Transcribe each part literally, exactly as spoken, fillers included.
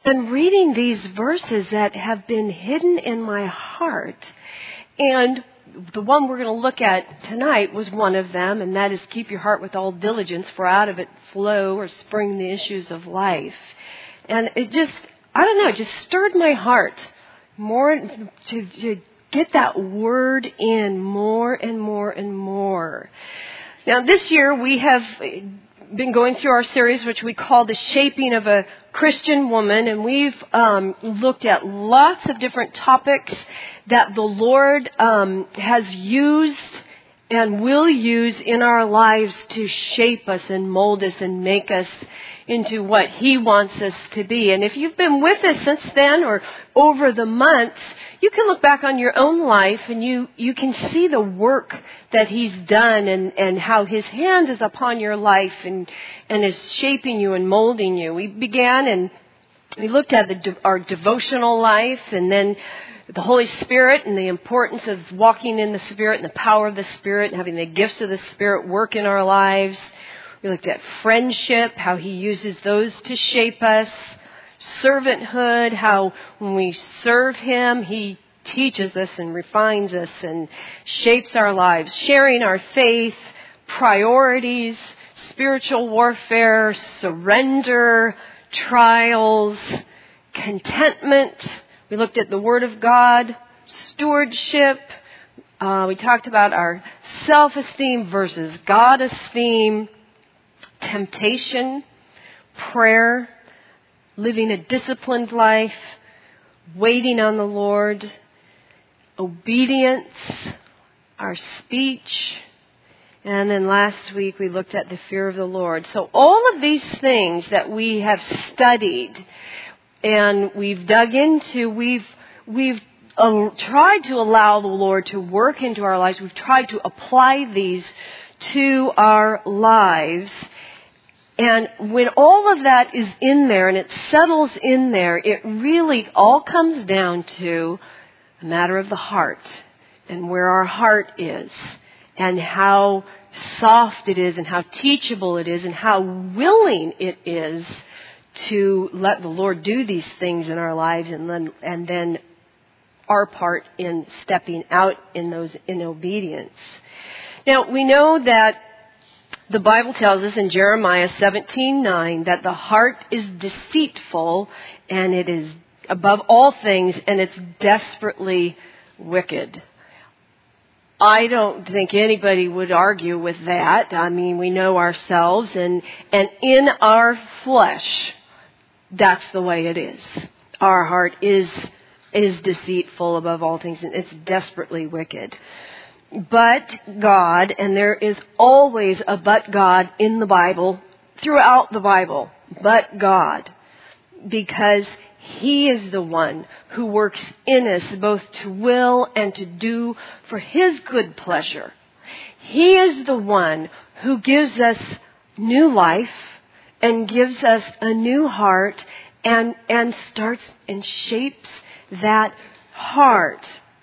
And reading these verses that have been hidden in my heart, and the one we're going to look at tonight was one of them, and that is keep your heart with all diligence, for out of it flow or spring the issues of life. And it just, I don't know, it just stirred my heart more to, to get that word in more and more and more. Now this year we have been going through our series which we call The Shaping of a Christian Woman, and we've um, looked at lots of different topics that the Lord um, has used and will use in our lives to shape us and mold us and make us into what He wants us to be. And if you've been with us since then or over the months, you can look back on your own life and you, you can see the work that He's done and, and how His hand is upon your life and, and is shaping you and molding you. We began and we looked at the, our devotional life, and then the Holy Spirit and the importance of walking in the Spirit and the power of the Spirit and having the gifts of the Spirit work in our lives. We looked at friendship, how He uses those to shape us. Servanthood, how when we serve Him, He teaches us and refines us and shapes our lives. Sharing our faith, priorities, spiritual warfare, surrender, trials, contentment. We looked at the Word of God, stewardship. Uh, we talked about our self-esteem versus God-esteem, temptation, prayer, living a disciplined life, waiting on the Lord, obedience, our speech, and then last week we looked at the fear of the Lord. So all of these things that we have studied and we've dug into, we've we've uh, tried to allow the Lord to work into our lives. We've tried to apply these to our lives. And when all of that is in there and it settles in there, it really all comes down to a matter of the heart and where our heart is and how soft it is and how teachable it is and how willing it is to let the Lord do these things in our lives, and then and then our part in stepping out in those in obedience. Now, we know that the Bible tells us in Jeremiah seventeen nine that the heart is deceitful and it is above all things and it's desperately wicked. I don't think anybody would argue with that. I mean, we know ourselves, and, and in our flesh, that's the way it is. Our heart is is deceitful above all things, and it's desperately wicked. But God, and there is always a but God in the Bible, throughout the Bible, but God, because He is the one who works in us both to will and to do for His good pleasure. He is the one who gives us new life and gives us a new heart and, and starts and shapes that heart.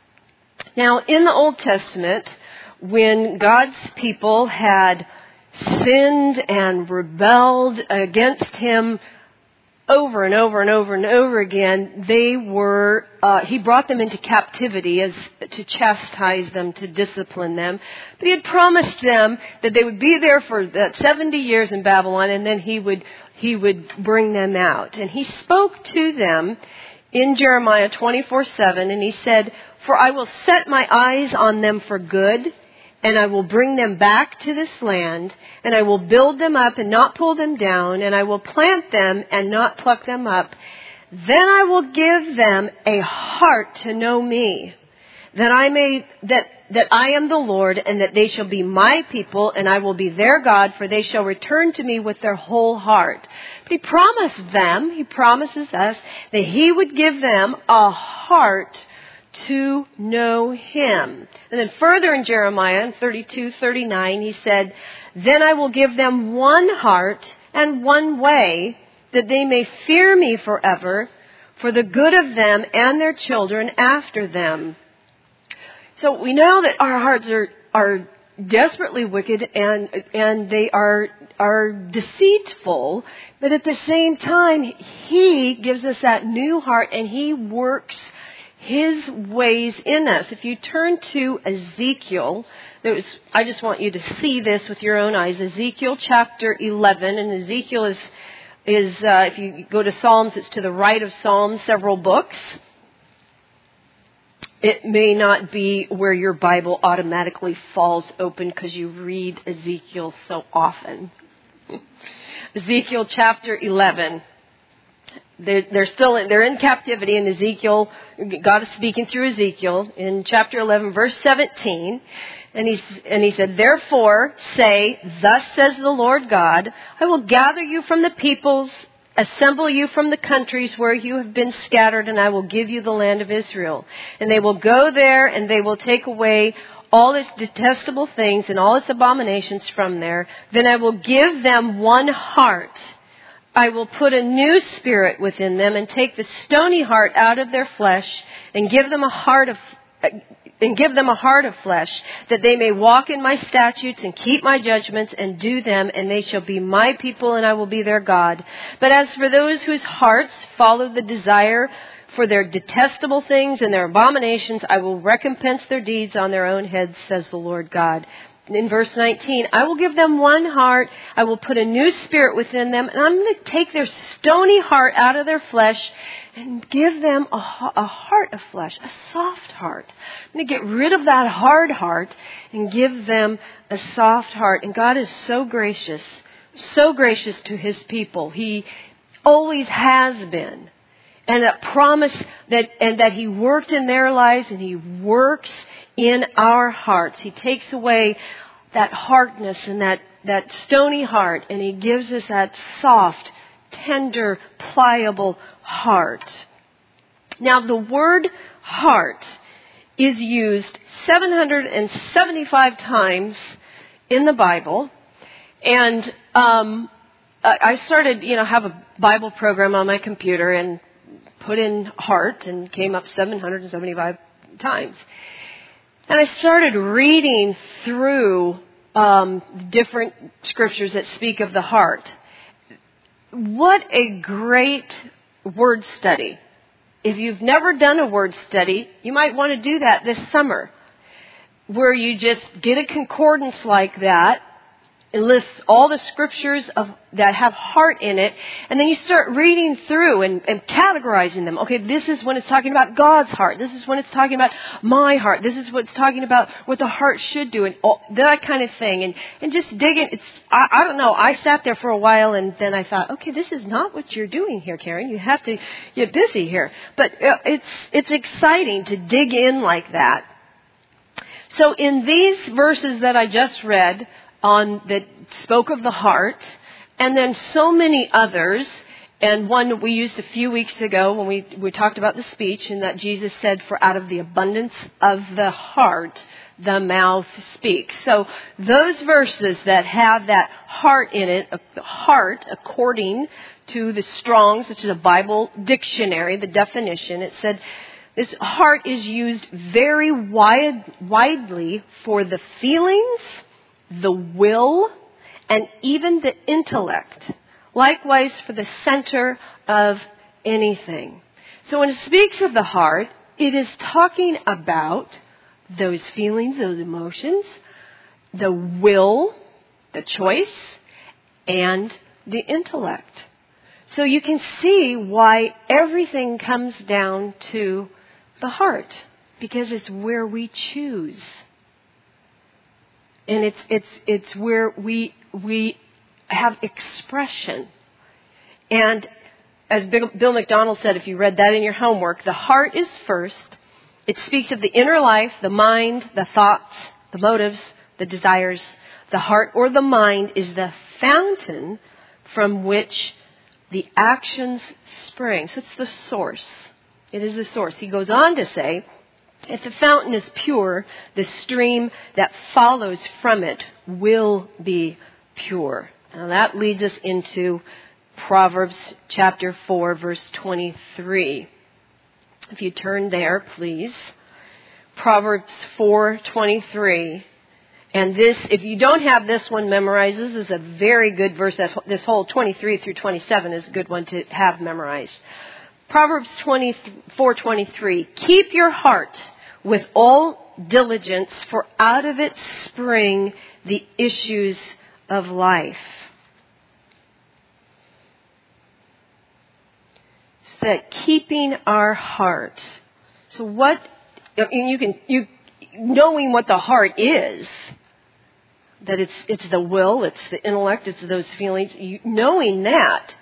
Now, in the Old Testament, when God's people had sinned and rebelled against Him over and over and over and over again, they were, uh, He brought them into captivity as to chastise them, to discipline them. But He had promised them that they would be there for that seventy years in Babylon, and then He would, He would bring them out. And He spoke to them in Jeremiah twenty-four seven, and He said, "For I will set my eyes on them for good, and I will bring them back to this land, and I will build them up and not pull them down, and I will plant them and not pluck them up. Then I will give them a heart to know me, that I may that that I am the Lord, and that they shall be my people, and I will be their God, for they shall return to me with their whole heart." But He promised them, He promises us, that He would give them a heart to know Him. And then further in Jeremiah thirty-two thirty-nine, He said, "Then I will give them one heart and one way, that they may fear me forever, for the good of them and their children after them." So we know that our hearts are, are desperately wicked and and they are are deceitful, but at the same time He gives us that new heart and He works His ways in us. If you turn to Ezekiel, there's, I just want you to see this with your own eyes. Ezekiel chapter eleven, and Ezekiel is is uh, if you go to Psalms, it's to the right of Psalms, several books. It may not be where your Bible automatically falls open because you read Ezekiel so often. Ezekiel chapter eleven. They're, they're still in, they're in captivity in Ezekiel. God is speaking through Ezekiel in chapter eleven, verse seventeen. And he, and he said, "Therefore say, thus says the Lord God, I will gather you from the peoples, assemble you from the countries where you have been scattered, and I will give you the land of Israel. And they will go there, and they will take away all its detestable things and all its abominations from there. Then I will give them one heart. I will put a new spirit within them and take the stony heart out of their flesh and give them a heart of and give them a heart of flesh, that they may walk in my statutes and keep my judgments and do them, and they shall be my people and I will be their God. But as for those whose hearts follow the desire for their detestable things and their abominations, I will recompense their deeds on their own heads, says the Lord God." In verse nineteen, "I will give them one heart, I will put a new spirit within them, and I'm going to take their stony heart out of their flesh and give them a, a heart of flesh, a soft heart. I'm going to get rid of that hard heart and give them a soft heart." And God is so gracious, so gracious to His people. He always has been. And that promise that, and that He worked in their lives and He works in our hearts. He takes away that hardness and that, that stony heart, and He gives us that soft, tender, pliable heart. Now, the word heart is used seven hundred seventy-five times in the Bible. And um, I started, you know, have a Bible program on my computer and put in heart and came up seven hundred seventy-five times. And I started reading through um, different scriptures that speak of the heart. What a great word study. If you've never done a word study, you might want to do that this summer, where you just get a concordance like that. It lists all the scriptures of, that have heart in it. And then you start reading through and, and categorizing them. Okay, this is when it's talking about God's heart. This is when it's talking about my heart. This is what it's talking about what the heart should do. And all, that kind of thing. And, and just digging. It's, I, I don't know. I sat there for a while and then I thought, okay, this is not what you're doing here, Karen. You have to get busy here. But it's, it's exciting to dig in like that. So in these verses that I just read, on that spoke of the heart, and then so many others, and one we used a few weeks ago when we, we talked about the speech, and that Jesus said, "For out of the abundance of the heart, the mouth speaks." So those verses that have that heart in it, heart according to the Strong's, which is a Bible dictionary, the definition, it said this heart is used very wide, widely for the feelings, the will, and even the intellect. Likewise for the center of anything. So when it speaks of the heart, it is talking about those feelings, those emotions, the will, the choice, and the intellect. So you can see why everything comes down to the heart, because it's where we choose. And it's it's it's where we we have expression. And as Bill McDonald said, if you read that in your homework, the heart is first. It speaks of the inner life, the mind, the thoughts, the motives, the desires. The heart or the mind is the fountain from which the actions spring. So it's the source. It is the source. He goes on to say, if the fountain is pure, the stream that follows from it will be pure. Now that leads us into Proverbs chapter four, verse twenty-three. If you turn there, please. Proverbs four twenty-three. And this, if you don't have this one memorized, this is a very good verse. That this whole twenty-three through twenty-seven is a good one to have memorized. Proverbs twenty-four twenty-three. Keep your heart with all diligence, for out of it spring the issues of life. So that keeping our heart. So what, you can, you, knowing what the heart is, that it's it's the will, it's the intellect, it's those feelings. You, knowing that,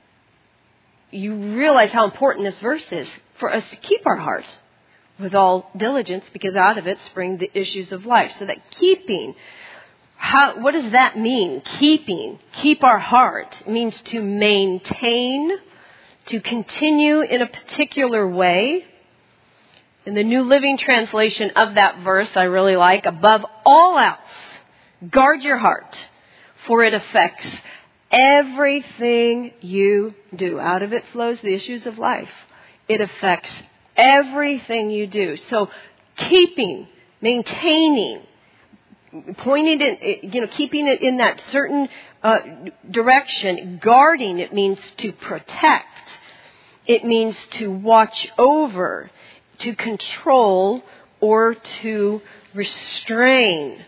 you realize how important this verse is for us to keep our hearts with all diligence, because out of it spring the issues of life. So that keeping, how, what does that mean? Keeping, keep our heart, it means to maintain, to continue in a particular way. In the New Living Translation of that verse, I really like, above all else, guard your heart, for it affects everything you do. Out of it flows the issues of life. It affects everything you do. So keeping, maintaining, pointing it, you know, keeping it in that certain uh, direction. Guarding, it means to protect. It means to watch over, to control, or to restrain.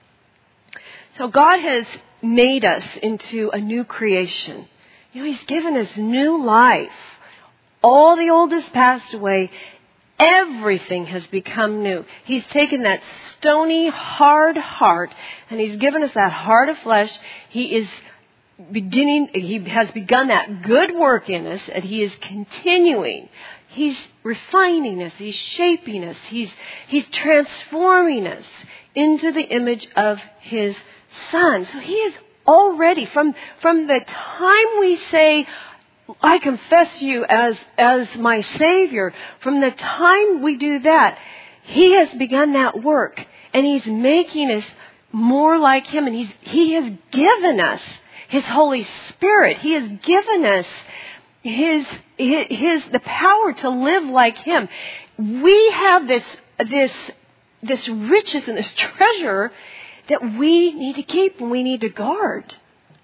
So God has made us into a new creation. You know, He's given us new life. All the old has passed away. Everything has become new. He's taken that stony, hard heart, and He's given us that heart of flesh. He is beginning, He has begun that good work in us, and He is continuing. He's refining us. He's shaping us. He's, He's transforming us into the image of His Son. So He is already, from, from the time we say, I confess you as, as my Savior, from the time we do that, He has begun that work. And He's making us more like Him. And He's, He has given us His Holy Spirit. He has given us His, His, His, the power to live like Him. We have this, this, this riches and this treasure that we need to keep and we need to guard.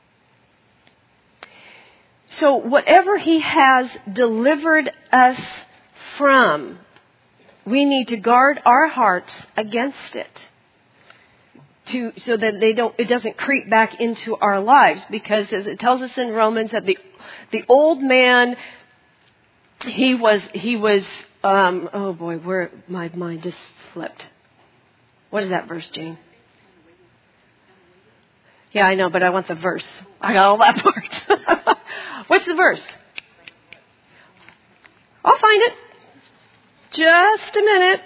So whatever He has delivered us from, we need to guard our hearts against it, to so that they don't, it doesn't creep back into our lives. Because as it tells us in Romans, that the the old man, he was he was um, oh boy, where my mind just slipped. What is that verse, Jane? Yeah, I know, but I want the verse. I got all that part. What's the verse? I'll find it. Just a minute.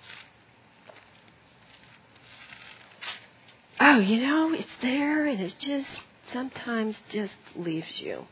Oh, you know, it's there, and it just sometimes just leaves you.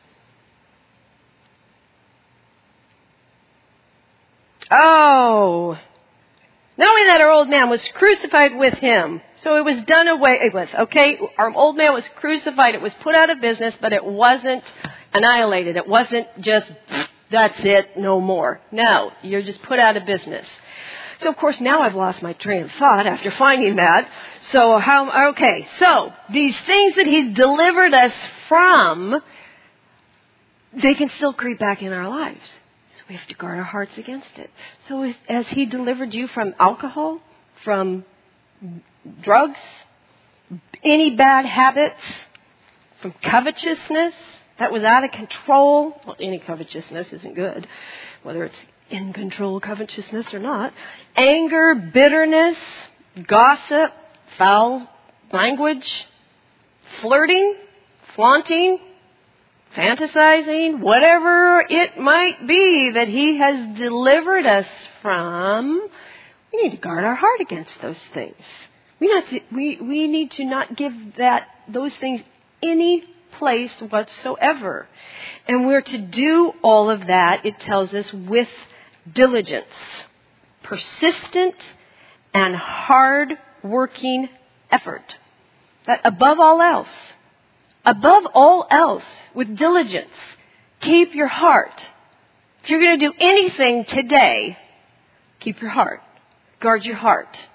Oh, knowing that our old man was crucified with Him. So it was done away with, okay? Our old man was crucified. It was put out of business, but it wasn't annihilated. It wasn't just, that's it, no more. No, you're just put out of business. So, of course, now I've lost my train of thought after finding that. So, how, okay, so these things that He's delivered us from, they can still creep back in our lives. So we have to guard our hearts against it. So as, as He delivered you from alcohol, from drugs, any bad habits, from covetousness that was out of control. Well, any covetousness isn't good, whether it's in control covetousness or not. Anger, bitterness, gossip, foul language, flirting, flaunting, fantasizing, whatever it might be that He has delivered us from, we need to guard our heart against those things. We not to, we we need to not give that those things any place whatsoever. And we're to do all of that, it tells us, with diligence, persistent and hard-working effort. That above all else, above all else, with diligence, keep your heart. If you're going to do anything today, keep your heart. Guard your heart.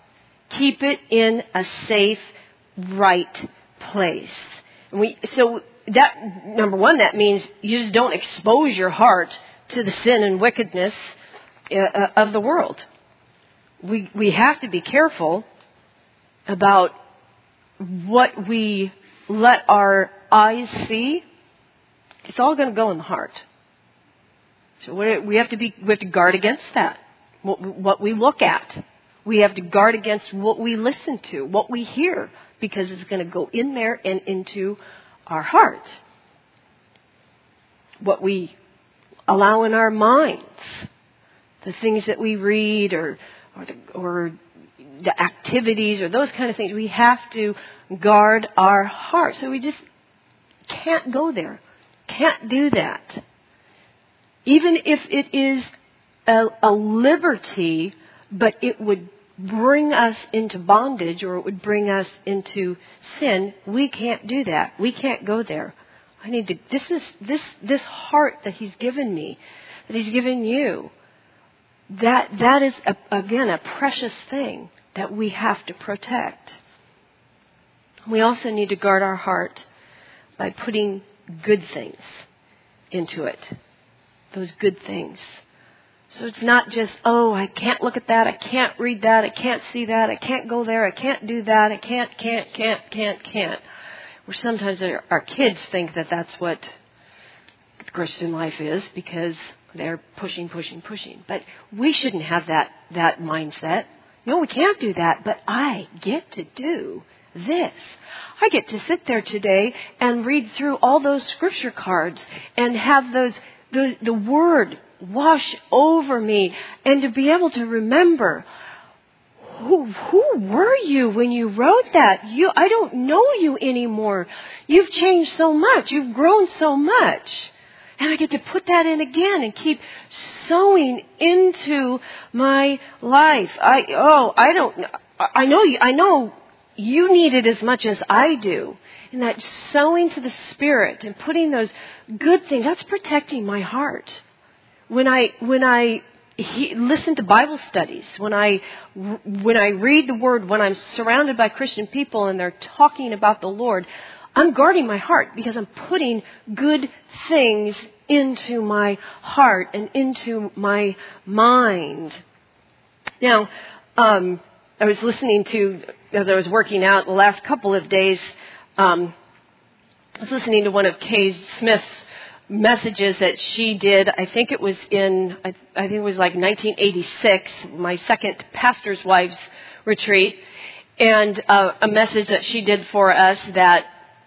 Keep it in a safe, right place. And we, so that, number one, that means you just don't expose your heart to the sin and wickedness uh, of the world. We we have to be careful about what we let our eyes see. It's all going to go in the heart. So we have to be we have to guard against that. What, what we look at, we have to guard against what we listen to, what we hear, because it's going to go in there and into our heart. What we allow in our minds, the things that we read, or or the, or the activities, or those kind of things, we have to guard our heart. So we just can't go there, can't do that. Even if it is a, a liberty, but it would bring us into bondage, or it would bring us into sin, we can't do that. We can't go there. I need to, this is, this, this heart that He's given me, that He's given you, that, that is, a, again, a precious thing that we have to protect. We also need to guard our heart by putting good things into it. Those good things. So it's not just, oh, I can't look at that, I can't read that, I can't see that, I can't go there, I can't do that, I can't, can't, can't, can't, can't. Where sometimes our, our kids think that that's what the Christian life is, because they're pushing, pushing, pushing. But we shouldn't have that, that mindset. No, we can't do that, but I get to do this. I get to sit there today and read through all those scripture cards and have those the, the Word wash over me, and to be able to remember, who who were you when you wrote that? You I don't know you anymore. You've changed so much. You've grown so much. And I get to put that in again and keep sowing into my life. I oh, I don't I know you I know you need it as much as I do. And that sowing to the Spirit and putting those good things, that's protecting my heart. When I when I he, listen to Bible studies, when I when I read the Word, when I'm surrounded by Christian people and they're talking about the Lord, I'm guarding my heart because I'm putting good things into my heart and into my mind. Now, um, I was listening to, as I was working out the last couple of days, um, I was listening to one of Kay Smith's messages that she did. I think it was in, I, I think it was like nineteen eighty-six, my second pastor's wives retreat, and uh, a message that she did for us that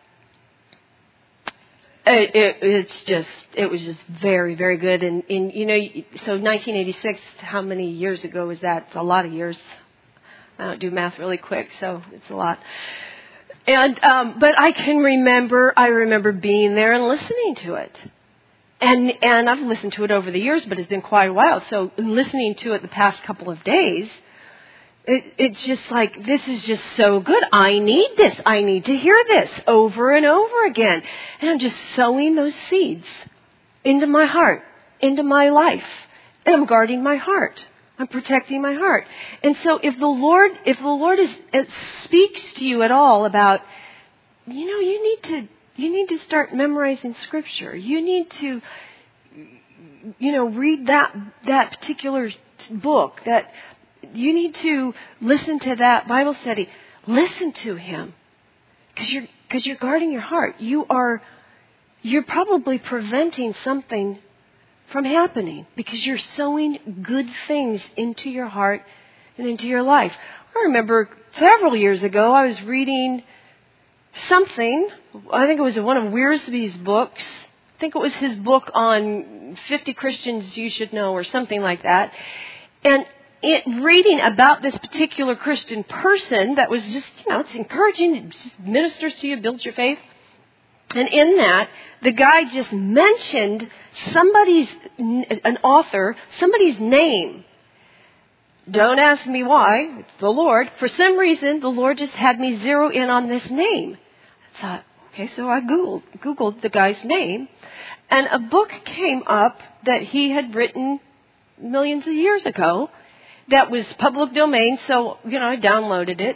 It, it, it's just, it was just very, very good. And, and, you know, so nineteen eighty-six, how many years ago was that? It's a lot of years. I don't do math really quick, so it's a lot. And, um, but I can remember, I remember being there and listening to it. And, and I've listened to it over the years, but it's been quite a while. So listening to it the past couple of days, It, it's just like, this is just so good. I need this. I need to hear this over and over again. And I'm just sowing those seeds into my heart, into my life. And I'm guarding my heart. I'm protecting my heart. And so if the Lord, if the Lord is, it speaks to you at all about, you know, you need to, you need to start memorizing Scripture. You need to, you know, read that, that particular book, that, you need to listen to that Bible study. Listen to Him. Because you're, because you're guarding your heart. You are, you're probably preventing something from happening because you're sowing good things into your heart and into your life. I remember several years ago, I was reading something. I think it was one of Wiersbe's books. I think it was his book on fifty Christians you should know or something like that. And It, reading about this particular Christian person that was just, you know, it's encouraging, it just ministers to you, builds your faith. And in that, the guy just mentioned somebody's, an author, somebody's name. Don't ask me why, it's the Lord. For some reason, the Lord just had me zero in on this name. I thought, okay, so I Googled, Googled the guy's name, and a book came up that he had written millions of years ago. that was public domain, so, you know, I downloaded it.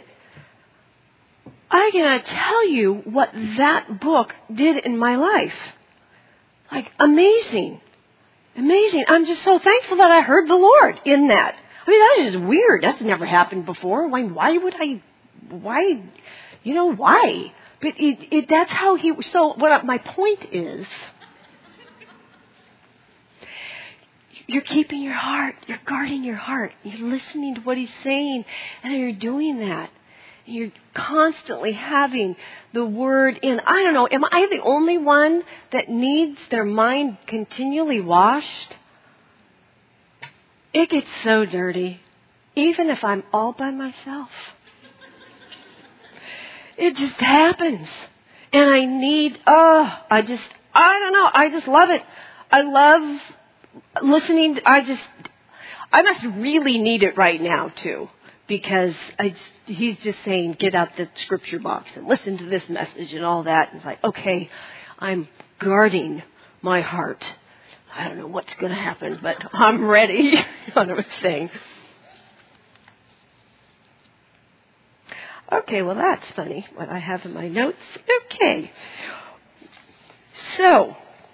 I cannot tell you what that book did in my life. Like, amazing. Amazing. I'm just so thankful that I heard the Lord in that. I mean, that is just weird. That's never happened before. Why, why would I, why, you know, why? But it, it, that's how he, so what my point is, you're keeping your heart, you're guarding your heart, you're listening to what he's saying, and you're doing that. You're constantly having the word in. I don't know, am I the only one that needs their mind continually washed? It gets so dirty, even if I'm all by myself. It just happens. And I need, oh, I just, I don't know, I just love it. I love listening. To, I just, I must really need it right now, too. Because I, he's just saying, get out the scripture box and listen to this message and all that. And it's like, okay, I'm guarding my heart. I don't know what's going to happen, but I'm ready, kind of a thing. Okay, well, that's funny, what I have in my notes. Okay. So,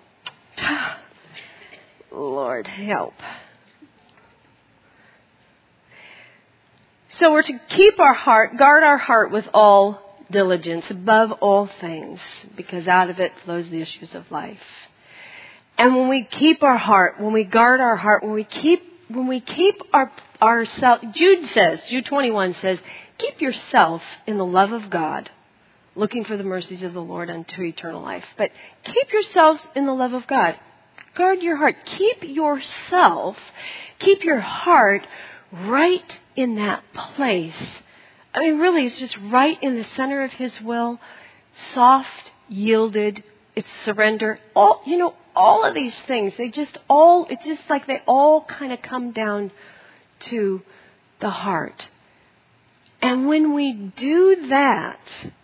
Lord help. So we're to keep our heart, guard our heart with all diligence, above all things, because out of it flows the issues of life. And when we keep our heart, when we guard our heart, when we keep, when we keep our ourselves, Jude says, Jude twenty-one says, keep yourself in the love of God, looking for the mercies of the Lord unto eternal life. But keep yourselves in the love of God. Guard your heart. Keep yourself, keep your heart right in that place. I mean, really, it's just right in the center of his will. Soft, yielded, it's surrender. All, you know, all of these things, they just all, it's just like they all kind of come down to the heart. And when we do that,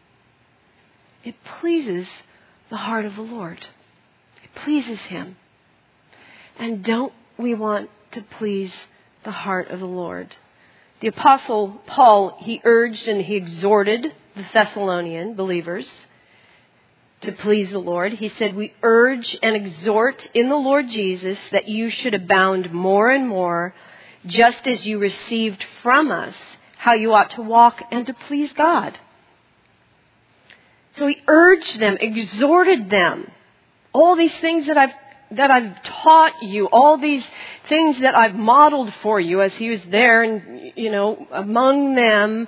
it pleases the heart of the Lord. It pleases him. And don't we want to please the heart of the Lord? The Apostle Paul, he urged and he exhorted the Thessalonian believers to please the Lord. He said, we urge and exhort in the Lord Jesus that you should abound more and more, just as you received from us how you ought to walk and to please God. So he urged them, exhorted them. All these things that I've that I've taught you, all these things that I've modeled for you as he was there and, you know, among them,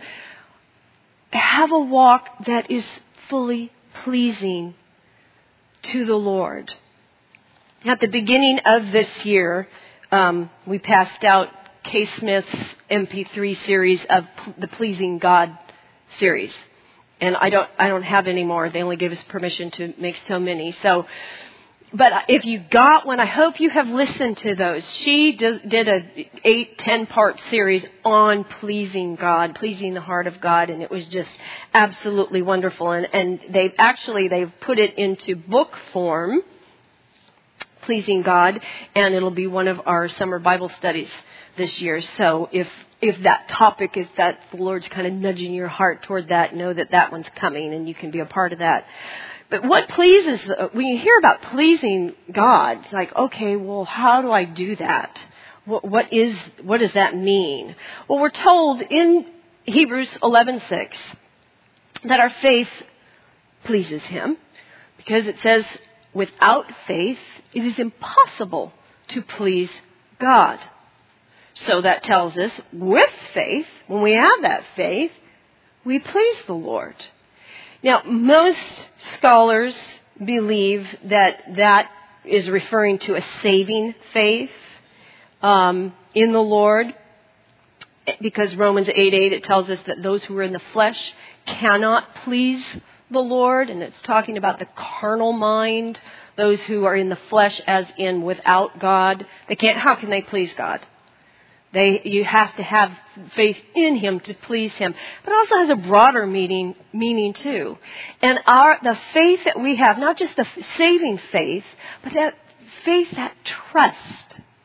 have a walk that is fully pleasing to the Lord. At the beginning of this year, um, we passed out Kay Smith's M P three series of the Pleasing God series. And I don't, I don't have any more. They only gave us permission to make so many. So, but if you got one, I hope you have listened to those. She did, did a eight, ten part series on pleasing God, pleasing the heart of God, and it was just absolutely wonderful. And, and they've actually, they've put it into book form, Pleasing God, and it'll be one of our summer Bible studies this year. So if, if that topic is that the Lord's kind of nudging your heart toward that, know that that one's coming and you can be a part of that. But what pleases, when you hear about pleasing God, it's like, okay, well, how do I do that? What, what is, what does that mean? Well, we're told in Hebrews eleven six that our faith pleases him, because it says, without faith, it is impossible to please God. So that tells us, with faith, when we have that faith, we please the Lord. Now, most scholars believe that that is referring to a saving faith um, in the Lord, because Romans eight eight, it tells us that those who are in the flesh cannot please the Lord, and it's talking about the carnal mind, those who are in the flesh as in without God. They can't, how can they please God? They, you have to have faith in him to please him. But it also has a broader meaning, meaning too. And our, the faith that we have, not just the saving faith, but that faith, that trust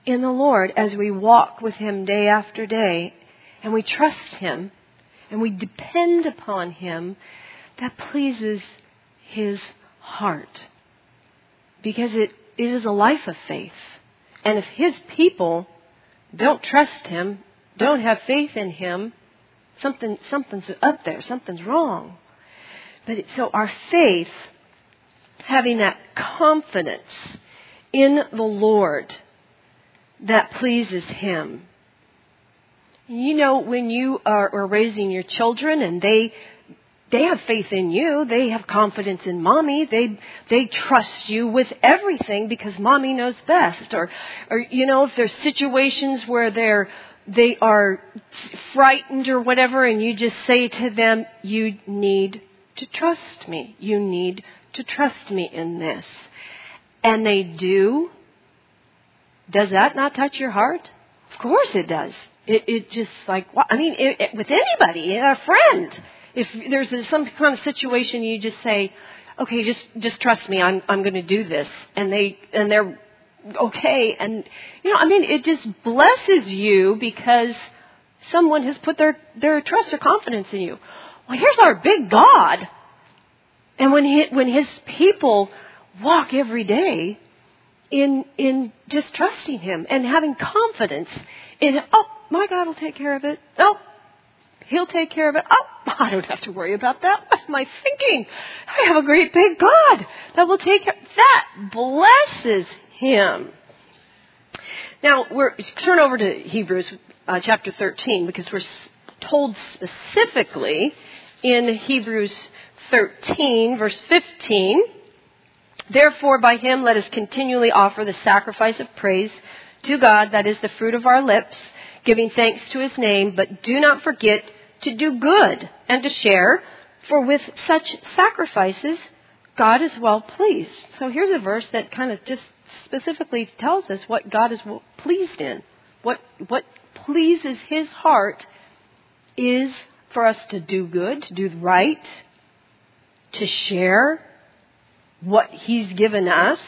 in the Lord as we walk with Him day after day, and we trust Him, and we depend upon Him, that pleases His heart. Because it, it is a life of faith. And if His people don't trust Him, don't have faith in Him, something something's up there, something's wrong. But it, so our faith, having that confidence in the Lord, that pleases Him. You know, when you are, are raising your children and they they have faith in you, they have confidence in mommy, they they trust you with everything because mommy knows best. Or, or you know, if there's situations where they're they are frightened or whatever, and you just say to them, you need to trust me. You need to trust me in this. And they do. Does that not touch your heart? Of course it does. It, it just like, I mean, it, it, with anybody, a friend. If there's a, some kind of situation, you just say, okay, just just trust me. I'm I'm going to do this, and they and they're okay. And you know, I mean, it just blesses you because someone has put their their trust or confidence in you. Well, here's our big God, and when he, when His people walk every day in in just trusting Him and having confidence in, oh, my God will take care of it. Oh, He'll take care of it. Oh, I don't have to worry about that. What am I thinking? I have a great big God that will take care. That blesses Him. Now, we're turn over to Hebrews uh, chapter thirteen, because we're told specifically in Hebrews thirteen, verse fifteen, therefore by Him let us continually offer the sacrifice of praise to God, that is the fruit of our lips, giving thanks to His name, but do not forget to do good and to share, for with such sacrifices God is well pleased. So here's a verse that kind of just specifically tells us what God is pleased in. What what pleases His heart is for us to do good, to do right, to share what He's given us,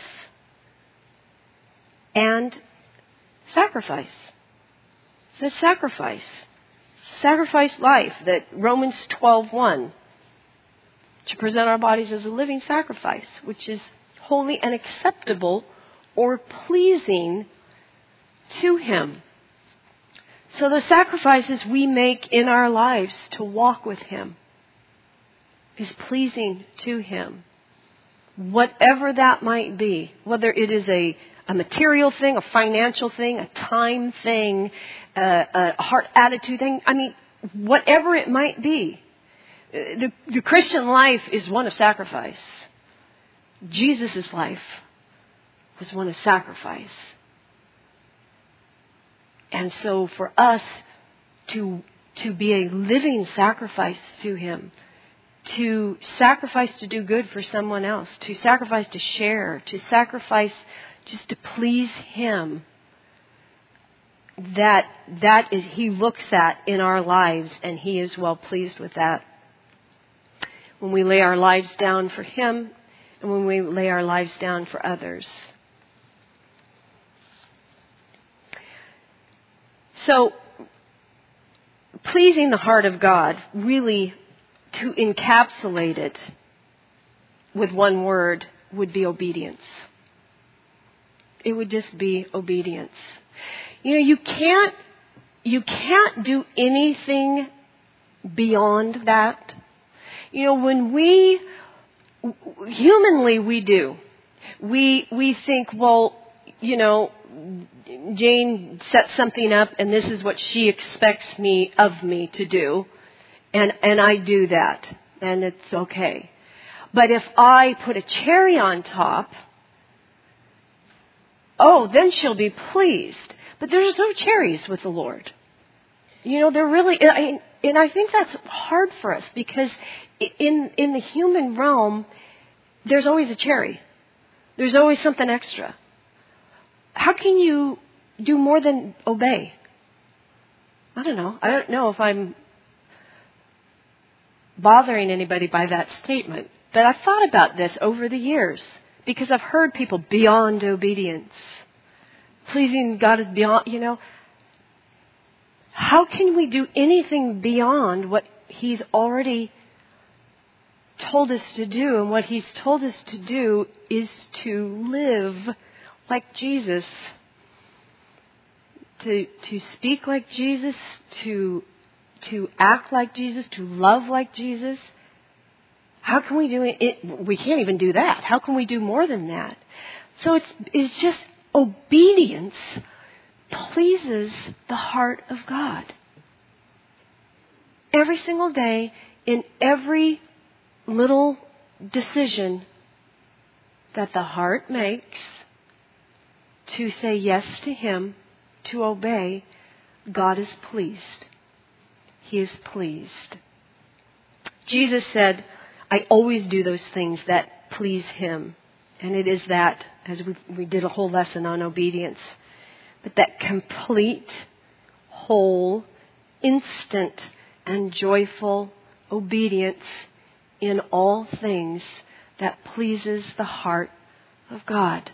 and sacrifice. So sacrifice. Sacrifice life, that Romans twelve one, to present our bodies as a living sacrifice, which is holy and acceptable or pleasing to Him. So the sacrifices we make in our lives to walk with Him is pleasing to Him. Whatever that might be, whether it is a a material thing, a financial thing, a time thing, a, a heart attitude thing. I mean, whatever it might be. The, the Christian life is one of sacrifice. Jesus' life was one of sacrifice. And so for us to, to be a living sacrifice to Him, to sacrifice to do good for someone else, to sacrifice to share, to sacrifice just to please Him, that that is He looks at in our lives, and He is well pleased with that. When we lay our lives down for Him, and when we lay our lives down for others. So, pleasing the heart of God, really, to encapsulate it with one word, would be obedience. It would just be obedience. You know, you can't, you can't do anything beyond that. You know, when we, humanly we do. We, we think, well, you know, Jane set something up and this is what she expects me, of me to do. And, and I do that. And it's okay. But if I put a cherry on top, oh, then she'll be pleased. But there's no cherries with the Lord. You know, they're really, and I think that's hard for us because in in the human realm, there's always a cherry. There's always something extra. How can you do more than obey? I don't know. I don't know if I'm bothering anybody by that statement. But I've thought about this over the years. Because I've heard people beyond obedience. pleasing God is beyond, you know. How can we do anything beyond what He's already told us to do? And what He's told us to do is to live like Jesus. To to speak like Jesus, to to act like Jesus, to love like Jesus. How can we do it? it? We can't even do that. How can we do more than that? So it's it's just obedience pleases the heart of God. Every single day, in every little decision that the heart makes, to say yes to Him, to obey, God is pleased. He is pleased. Jesus said, I always do those things that please Him. And it is that, as we, we did a whole lesson on obedience, but that complete, whole, instant, and joyful obedience in all things that pleases the heart of God.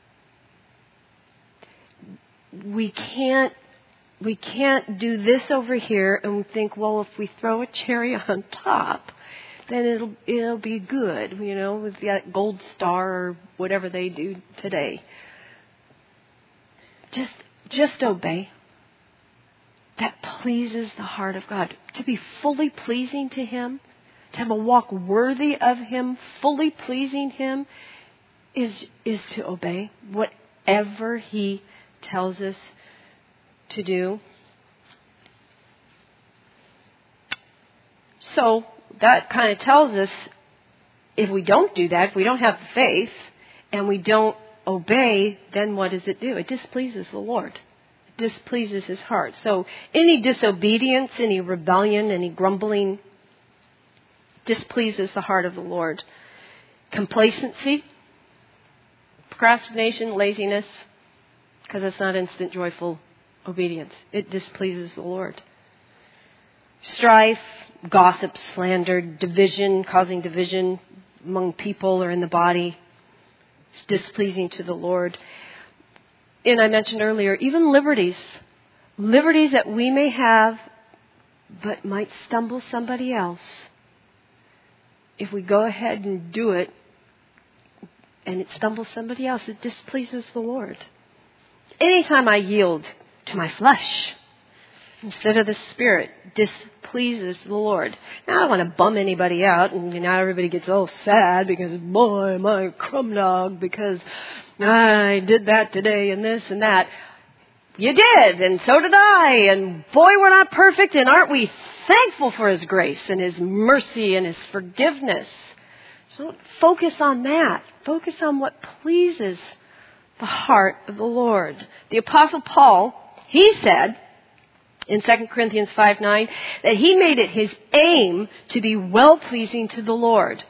We can't we can't do this over here and we think, well, if we throw a cherry on top, then it'll it'll be good, you know, with that gold star or whatever they do today. Just just obey. That pleases the heart of God. To be fully pleasing to Him, to have a walk worthy of Him, fully pleasing Him, is is to obey whatever He tells us to do. So that kind of tells us, if we don't do that, if we don't have faith and we don't obey, then what does it do? It displeases the Lord. It displeases His heart. So any disobedience, any rebellion, any grumbling displeases the heart of the Lord. Complacency, procrastination, laziness, because it's not instant, joyful obedience. It displeases the Lord. Strife, gossip, slander, division, causing division among people or in the body. It's displeasing to the Lord. And I mentioned earlier, even liberties. Liberties that we may have, but might stumble somebody else. If we go ahead and do it, and it stumbles somebody else, it displeases the Lord. Anytime I yield to my flesh instead of the Spirit, displeases the Lord. Now, I don't want to bum anybody out, and now everybody gets all sad because, boy, my crumb dog, because I did that today and this and that. You did, and so did I, and boy, we're not perfect, and aren't we thankful for His grace and His mercy and His forgiveness? So don't focus on that. Focus on what pleases the heart of the Lord. The Apostle Paul, he said in Second Corinthians five nine that he made it his aim to be well-pleasing to the Lord.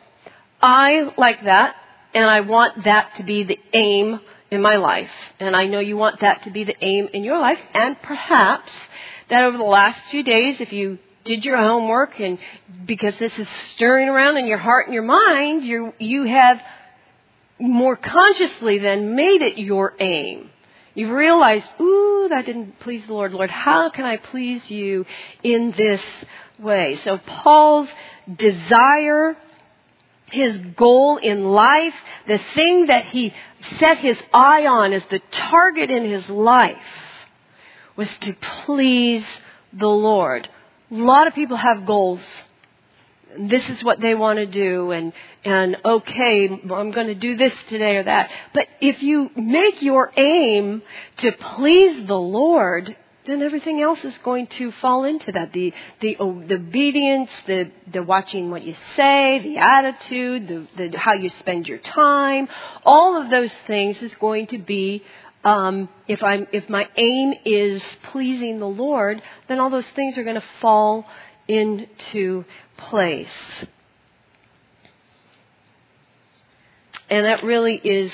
I like that, and I want that to be the aim in my life. And I know you want that to be the aim in your life. And perhaps that over the last few days, if you did your homework, and because this is stirring around in your heart and your mind, you you have more consciously then made it your aim. You've realized, ooh, that didn't please the Lord. Lord, how can I please you in this way? So Paul's desire, his goal in life, the thing that he set his eye on as the target in his life, was to please the Lord. A lot of people have goals. This is what they want to do, and and okay, I'm going to do this today or that. But if you make your aim to please the Lord, then everything else is going to fall into that. The the, the obedience, the the watching what you say, the attitude, the, the how you spend your time, all of those things is going to be. Um, if I'm if my aim is pleasing the Lord, then all those things are going to fall into place. And that really is,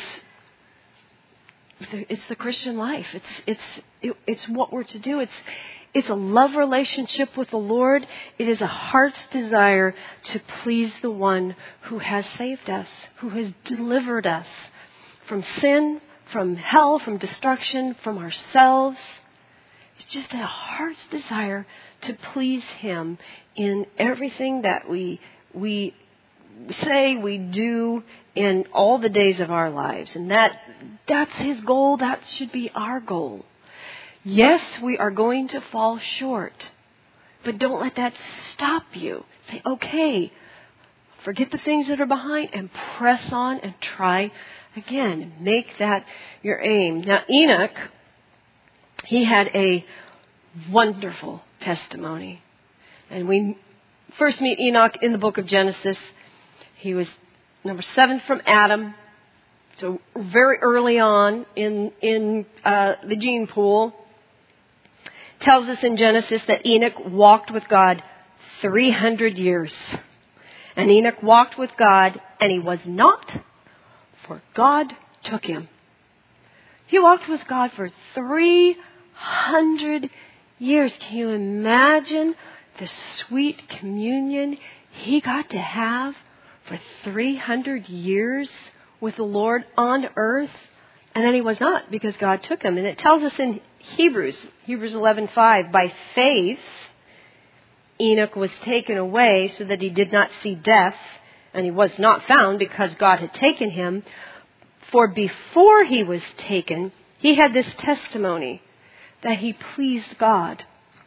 it's the Christian life. It's it's it, it's what we're to do. It's it's a love relationship with the Lord. It is a heart's desire to please the one who has saved us, who has delivered us from sin, from hell, from destruction, from ourselves. It's just a heart's desire to please Him in everything that we we say, we do in all the days of our lives. And that that's His goal. That should be our goal. Yes, we are going to fall short. But don't let that stop you. Say, okay, forget the things that are behind and press on and try again. Make that your aim. Now, Enoch, he had a wonderful testimony. And we first meet Enoch in the book of Genesis. He was number seven from Adam. So very early on in, in uh, the gene pool. Tells us in Genesis that Enoch walked with God three hundred years. And Enoch walked with God, and he was not, for God took him. He walked with God for three hundred years. Can you imagine the sweet communion he got to have for three hundred years with the Lord on earth? And then he was not, because God took him. And it tells us in Hebrews, Hebrews eleven five, by faith, Enoch was taken away so that he did not see death, and he was not found because God had taken him. For before he was taken, he had this testimony that he pleased God.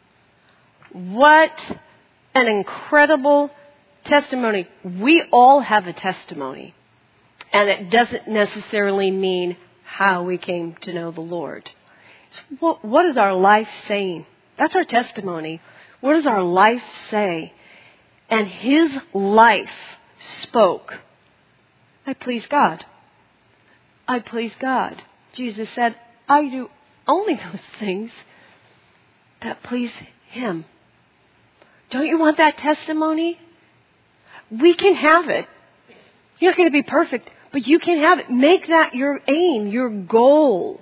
What an incredible testimony. We all have a testimony, and it doesn't necessarily mean how we came to know the Lord. So what, what is our life saying? That's our testimony. What does our life say? And his life spoke, I please God. I please God. Jesus said, I do only those things that please Him. Don't you want that testimony? We can have it. You're not going to be perfect, but you can have it. Make that your aim, your goal,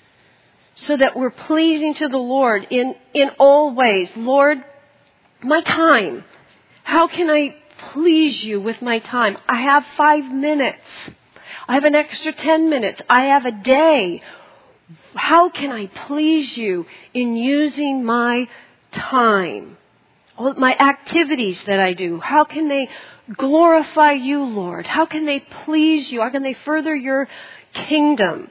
so that we're pleasing to the Lord in, in all ways. Lord, my time. How can I please you with my time? I have five minutes. I have an extra ten minutes. I have a day. How can I please you in using my time? All my activities that I do, how can they glorify you, Lord? How can they please you? How can they further your kingdom?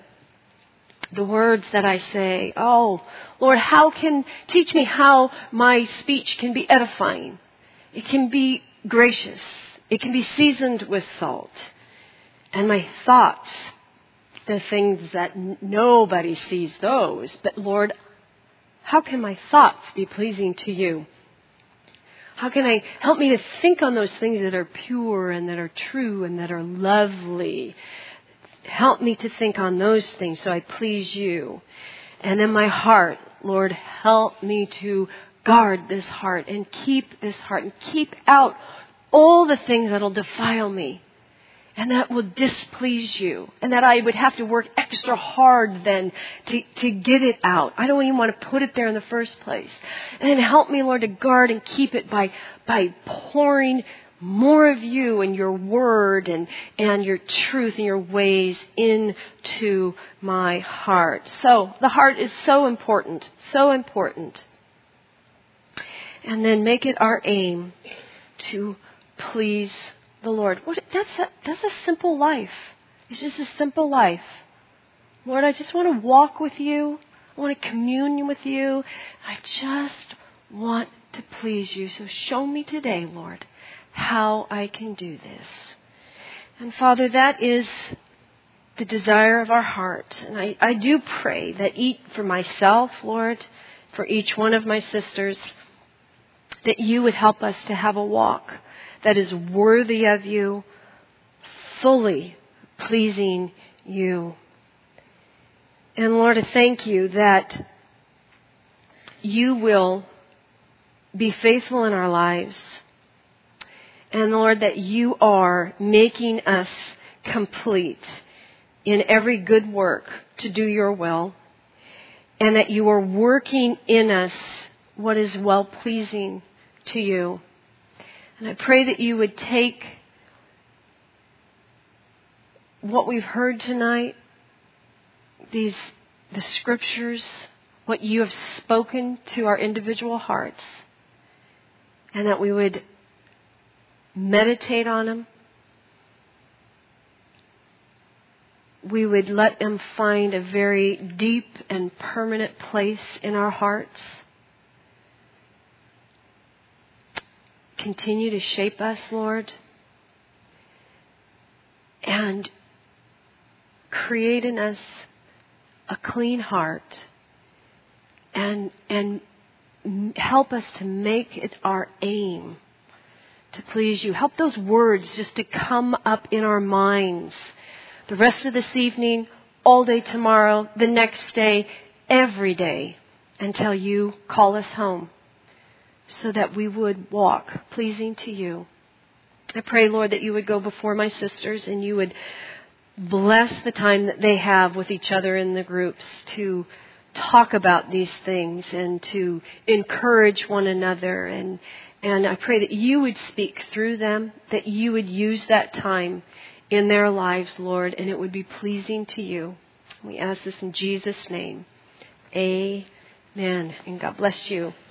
The words that I say, oh, Lord, how can, teach me how my speech can be edifying. It can be gracious. It can be seasoned with salt. And my thoughts, the things that n- nobody sees those. But Lord, how can my thoughts be pleasing to you? How can I help me to think on those things that are pure and that are true and that are lovely? Help me to think on those things so I please you. And then my heart, Lord, help me to guard this heart and keep this heart and keep out all the things that will defile me and that will displease you, and that I would have to work extra hard then to, to get it out. I don't even want to put it there in the first place. And then help me, Lord, to guard and keep it by, by pouring more of you and your word and, and your truth and your ways into my heart. So the heart is so important, so important. And then make it our aim to please the Lord. What, that's a, that's a simple life. It's just a simple life. Lord, I just want to walk with you. I want to commune with you. I just want to please you. So show me today, Lord, how I can do this. And Father, that is the desire of our heart. And I, I do pray that each, for myself, Lord, for each one of my sisters, that you would help us to have a walk that is worthy of you, fully pleasing you. And Lord, I thank you that you will be faithful in our lives. And Lord, that you are making us complete in every good work to do your will. And that you are working in us what is well-pleasing to you. And I pray that you would take what we've heard tonight, these, the scriptures, what you have spoken to our individual hearts, and that we would meditate on them. We would let them find a very deep and permanent place in our hearts. Continue to shape us, Lord, and create in us a clean heart, and and help us to make it our aim to please you. Help those words just to come up in our minds the rest of this evening, all day tomorrow, the next day, every day, until you call us home, so that we would walk pleasing to you. I pray, Lord, that you would go before my sisters and you would bless the time that they have with each other in the groups to talk about these things and to encourage one another. And, and I pray that you would speak through them, that you would use that time in their lives, Lord, and it would be pleasing to you. We ask this in Jesus' name. Amen. And God bless you.